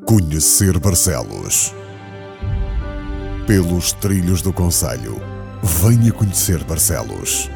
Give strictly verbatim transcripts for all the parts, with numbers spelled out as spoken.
Conhecer Barcelos. Pelos trilhos do concelho, venha conhecer Barcelos.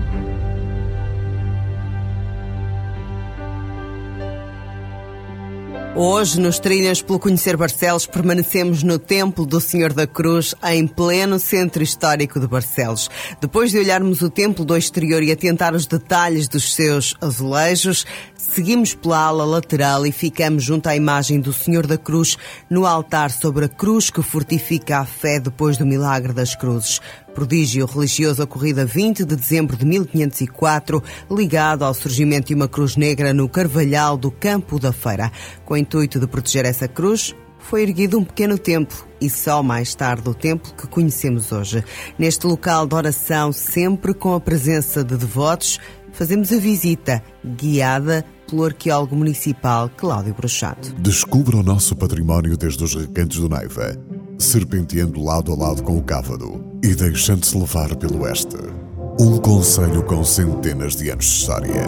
Hoje, nos Trilhas pelo Conhecer Barcelos, permanecemos no Templo do Senhor da Cruz, em pleno centro histórico de Barcelos. Depois de olharmos o templo do exterior e atentar os detalhes dos seus azulejos, seguimos pela ala lateral e ficamos junto à imagem do Senhor da Cruz, no altar sobre a cruz que fortifica a fé depois do milagre das cruzes. Prodígio religioso ocorrido a vinte de dezembro de mil quinhentos e quatro, ligado ao surgimento de uma cruz negra no Carvalhal do Campo da Feira. Com o intuito de proteger essa cruz, foi erguido um pequeno templo e só mais tarde o templo que conhecemos hoje. Neste local de oração, sempre com a presença de devotos, fazemos a visita guiada pelo arqueólogo municipal Cláudio Bruchato. Descubra o nosso património desde os recantos do Neiva, serpenteando lado a lado com o Cávado e deixando-se levar pelo oeste. Um concelho com centenas de anos de história.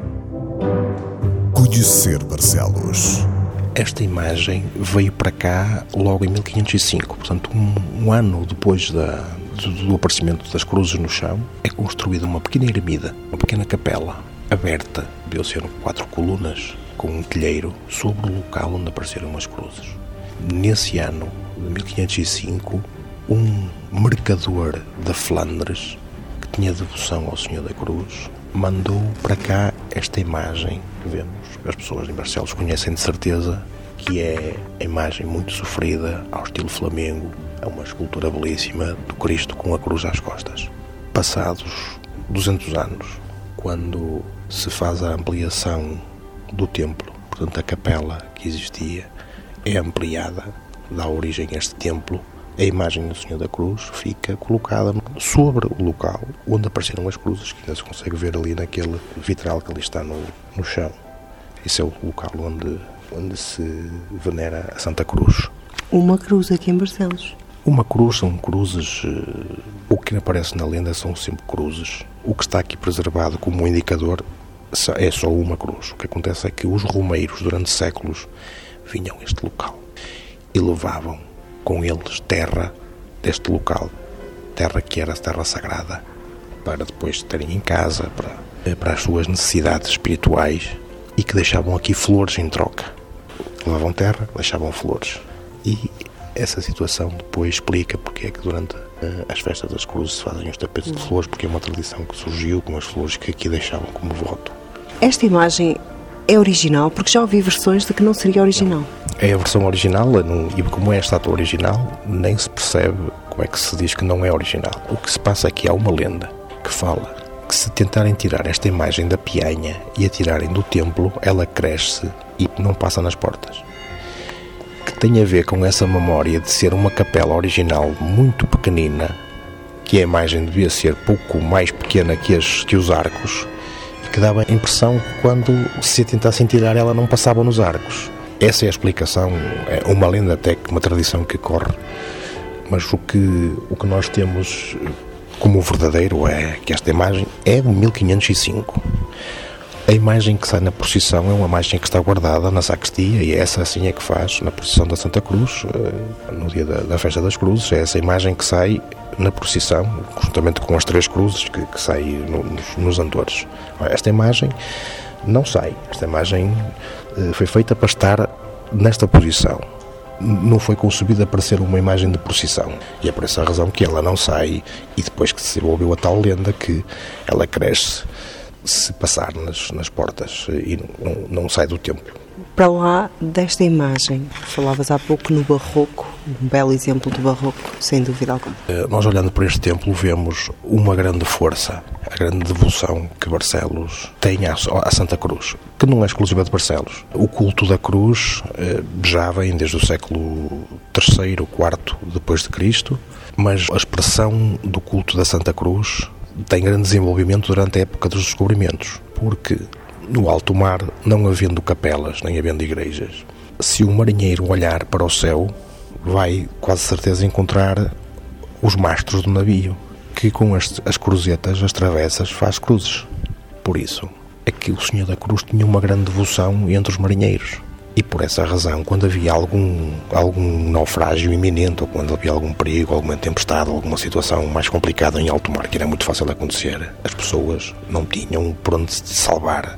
Conhecer Barcelos. Esta imagem veio para cá logo em mil quinhentos e cinco, portanto um, um ano depois da, do, do aparecimento das cruzes no chão, é construída uma pequena ermida, uma pequena capela, aberta, devia ser quatro colunas, com um telheiro sobre o local onde apareceram as cruzes. Nesse ano de mil quinhentos e cinco, um mercador da Flandres, que tinha devoção ao Senhor da Cruz, mandou para cá esta imagem que vemos. As pessoas em Barcelos conhecem de certeza, que é a imagem muito sofrida, ao estilo flamengo, é uma escultura belíssima do Cristo com a cruz às costas. Passados duzentos anos, quando se faz a ampliação do templo, portanto a capela que existia é ampliada, dá origem a este templo, a imagem do Senhor da Cruz fica colocada sobre o local onde apareceram as cruzes, que ainda se consegue ver ali naquele vitral que ali está no, no chão. Esse é o local onde, onde se venera a Santa Cruz. Uma cruz aqui em Barcelos. Uma cruz, são cruzes, o que aparece na lenda são sempre cruzes. O que está aqui preservado como indicador é só uma cruz. O que acontece é que os romeiros, durante séculos, vinham a este local e levavam com eles terra deste local, terra que era terra sagrada, para depois terem em casa, para, para as suas necessidades espirituais, e que deixavam aqui flores em troca. Levavam terra, deixavam flores. E essa situação depois explica porque é que durante uh, as festas das cruzes se fazem os tapetes de flores, porque é uma tradição que surgiu com as flores que aqui deixavam como voto. Esta imagem é original, porque já ouvi versões de que não seria original. Não. É a versão original, e como é a estátua original, nem se percebe como é que se diz que não é original. O que se passa aqui, há uma lenda que fala que se tentarem tirar esta imagem da pianha e a tirarem do templo, ela cresce e não passa nas portas. Que tem a ver com essa memória de ser uma capela original muito pequenina, que a imagem devia ser pouco mais pequena que, as, que os arcos, e que dava a impressão que quando se a tentassem tirar ela não passava nos arcos. Essa é a explicação, é uma lenda até, uma tradição que corre, mas o que, o que nós temos como verdadeiro é que esta imagem é de mil quinhentos e cinco. A imagem que sai na procissão é uma imagem que está guardada na sacristia, e essa assim é que faz na procissão da Santa Cruz, no dia da, da festa das cruzes. É essa imagem que sai na procissão, juntamente com as três cruzes que, que saem no, nos, nos andores. Esta imagem não sai, esta imagem foi feita para estar nesta posição, não foi concebida para ser uma imagem de procissão, e é por essa razão que ela não sai, e depois que se desenvolveu a tal lenda que ela cresce se passar nas, nas portas e não, não sai do templo. Para lá desta imagem, falavas há pouco no barroco, um belo exemplo do barroco, sem dúvida alguma. Nós, olhando para este templo, vemos uma grande força, a grande devoção que Barcelos tem à, à Santa Cruz, que não é exclusiva de Barcelos. O culto da cruz já vem desde o século terceiro, quarto depois de Cristo, mas a expressão do culto da Santa Cruz tem grande desenvolvimento durante a época dos descobrimentos, porque no alto mar, não havendo capelas, nem havendo igrejas, se um marinheiro olhar para o céu, vai quase certeza encontrar os mastros do navio, que com as, as cruzetas, as travessas, faz cruzes. Por isso é que o Senhor da Cruz tinha uma grande devoção entre os marinheiros. E por essa razão, quando havia algum, algum naufrágio iminente, ou quando havia algum perigo, alguma tempestade, alguma situação mais complicada em alto mar, que era muito fácil de acontecer, as pessoas não tinham por onde se salvar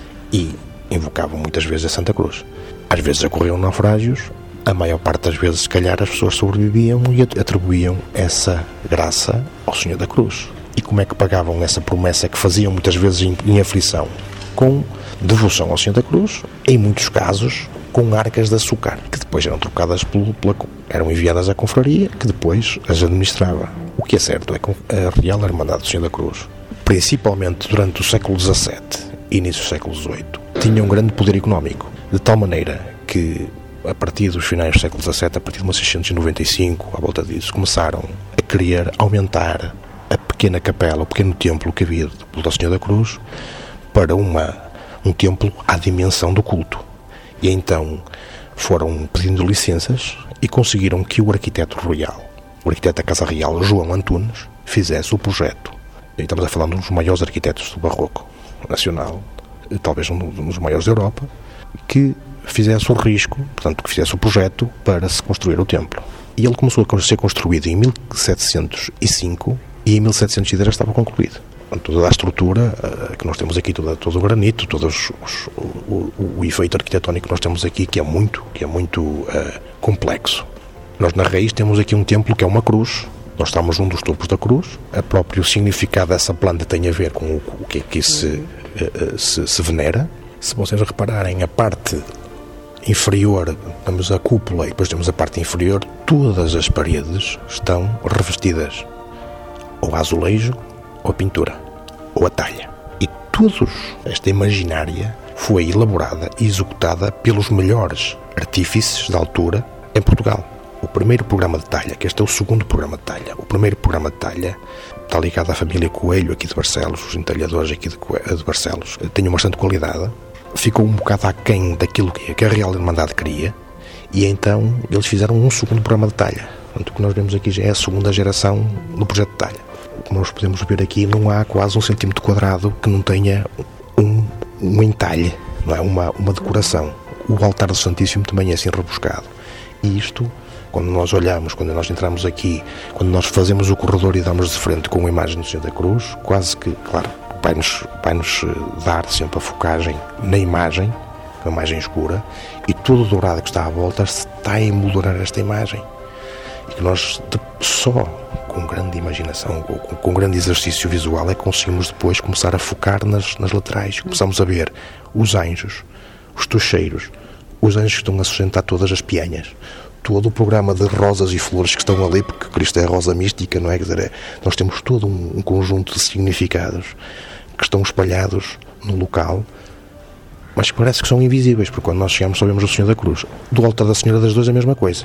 e invocavam muitas vezes a Santa Cruz. Às vezes ocorriam naufrágios, a maior parte das vezes, se calhar, as pessoas sobreviviam e atribuíam essa graça ao Senhor da Cruz. E como é que pagavam essa promessa que faziam muitas vezes em, em aflição? Com devoção ao Senhor da Cruz, em muitos casos com arcas de açúcar, que depois eram trocadas pelo, pela, eram enviadas à confraria, que depois as administrava. O que é certo é que a Real Irmandade do Senhor da Cruz, principalmente durante o século dezassete e início do século dezoito, tinha um grande poder económico, de tal maneira que, a partir dos finais do século dezassete, a partir de mil seiscentos e noventa e cinco, à volta disso, começaram a querer aumentar a pequena capela, o pequeno templo que havia do Senhor da Cruz, para uma, um templo à dimensão do culto. E então foram pedindo licenças e conseguiram que o arquiteto real, o arquiteto da Casa Real, João Antunes, fizesse o projeto. E estamos a falar de um dos maiores arquitetos do barroco nacional, talvez um dos maiores da Europa, que fizesse o risco, portanto, que fizesse o projeto para se construir o templo. E ele começou a ser construído em mil setecentos e cinco e em mil setecentos e dez estava concluído. Toda a estrutura uh, que nós temos aqui, toda, todo o granito, todo os, os, o, o, o efeito arquitetónico que nós temos aqui, que é muito, que é muito uh, complexo. Nós na raiz temos aqui um templo que é uma cruz, nós estamos num dos topos da cruz, o próprio significado dessa planta tem a ver com o, o que aqui se, uh, se, se venera. Se vocês repararem, a parte inferior, temos a cúpula e depois temos a parte inferior, todas as paredes estão revestidas ou a azulejo, ou a pintura, ou a talha. E toda esta imaginária foi elaborada e executada pelos melhores artífices da altura em Portugal. O primeiro programa de talha, que este é o segundo programa de talha, o primeiro programa de talha está ligado à família Coelho aqui de Barcelos, os entalhadores aqui de, de Barcelos, tinham bastante qualidade, ficou um bocado aquém daquilo que a Real Irmandade queria, e então eles fizeram um segundo programa de talha. Portanto, o que nós vemos aqui já é a segunda geração do projeto de talha. Como nós podemos ver aqui, não há quase um centímetro quadrado que não tenha um, um entalhe, não é? uma, uma decoração. O altar do Santíssimo também é assim rebuscado. E isto, quando nós olhamos, quando nós entramos aqui, quando nós fazemos o corredor e damos de frente com a imagem do Senhor da Cruz, quase que, claro, vai-nos, vai-nos dar sempre a focagem na imagem, a imagem escura, e todo o dourado que está à volta está a emoldurar esta imagem. E que nós só com grande imaginação, com, com grande exercício visual, é que conseguimos depois começar a focar nas, nas laterais. Começamos a ver os anjos, os tocheiros, os anjos que estão a sustentar todas as peanhas, todo o programa de rosas e flores que estão ali, porque Cristo é a rosa mística, não é? Quer dizer, é, nós temos todo um, um conjunto de significados que estão espalhados no local, mas que parece que são invisíveis, porque quando nós chegamos só vemos o Senhor da Cruz. Do altar da Senhora das Dores é a mesma coisa.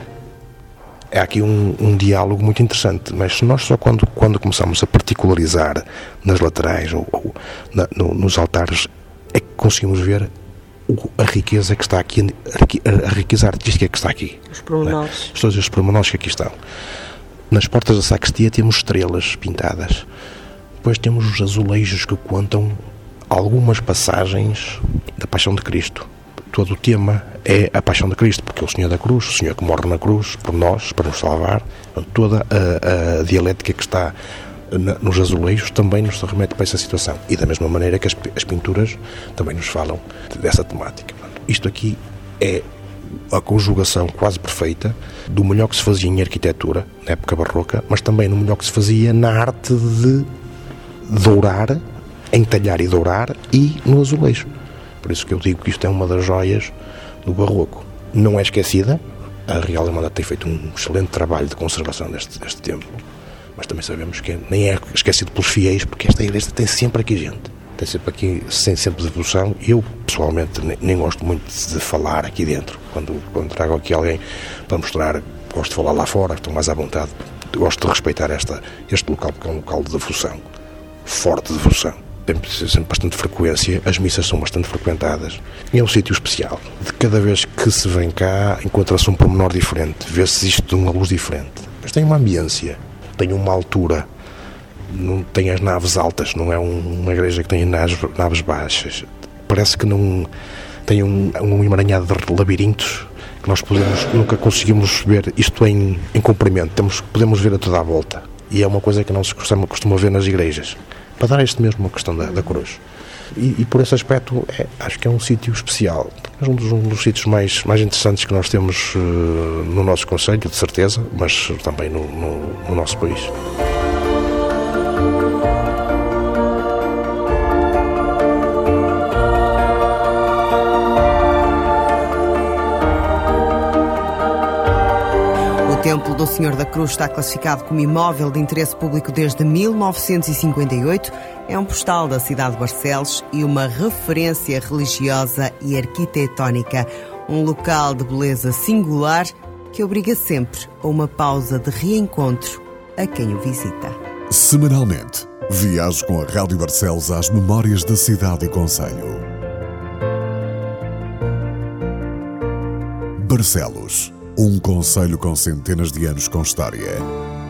É aqui um, um diálogo muito interessante, mas nós só quando, quando começamos a particularizar nas laterais ou, ou na, no, nos altares é que conseguimos ver o, a riqueza que está aqui, a, a riqueza artística que está aqui. Os pormenores. É? Todos os pormenores que aqui estão. Nas portas da sacristia temos estrelas pintadas. Depois temos os azulejos que contam algumas passagens da Paixão de Cristo. Todo o tema é a Paixão de Cristo, porque é o Senhor da Cruz, o Senhor que morre na cruz por nós, para nos salvar. Toda a, a dialética que está na, nos azulejos também nos remete para essa situação. E da mesma maneira que as, as pinturas também nos falam dessa temática. Isto aqui é a conjugação quase perfeita do melhor que se fazia em arquitetura, na época barroca, mas também no melhor que se fazia na arte de dourar, entalhar e dourar, e no azulejo. Por isso que eu digo que isto é uma das joias do barroco. Não é esquecida, a Real Irmandade tem feito um excelente trabalho de conservação deste, deste templo, mas também sabemos que nem é esquecido pelos fiéis, porque esta igreja tem sempre aqui gente, tem sempre aqui, tem sempre devoção. Eu, pessoalmente, nem, nem gosto muito de falar aqui dentro, quando, quando trago aqui alguém para mostrar, gosto de falar lá fora, estou mais à vontade, gosto de respeitar esta, este local, porque é um local de devoção, forte devoção. Tem sempre bastante frequência, as missas são bastante frequentadas e é um sítio especial. De cada vez que se vem cá encontra-se um pormenor diferente, vê-se isto de uma luz diferente, mas tem uma ambiência, tem uma altura, não tem as naves altas, não é um, uma igreja que tem naves, naves baixas, parece que não, tem um, um emaranhado de labirintos que nós podemos, nunca conseguimos ver isto em, em comprimento, temos, podemos ver a toda a volta. E é uma coisa que não se costuma, costuma ver nas igrejas, para dar este mesmo a questão da, da cruz. E, e por esse aspecto, é, acho que é um sítio especial. É um dos, um dos sítios mais, mais interessantes que nós temos uh, no nosso concelho, de certeza, mas também no, no, no nosso país. O Templo do Senhor da Cruz está classificado como imóvel de interesse público desde mil novecentos e cinquenta e oito. É um postal da cidade de Barcelos e uma referência religiosa e arquitetónica. Um local de beleza singular que obriga sempre a uma pausa de reencontro a quem o visita. Semanalmente, viaje com a Rádio Barcelos às memórias da cidade e concelho. Barcelos, um concelho com centenas de anos com história.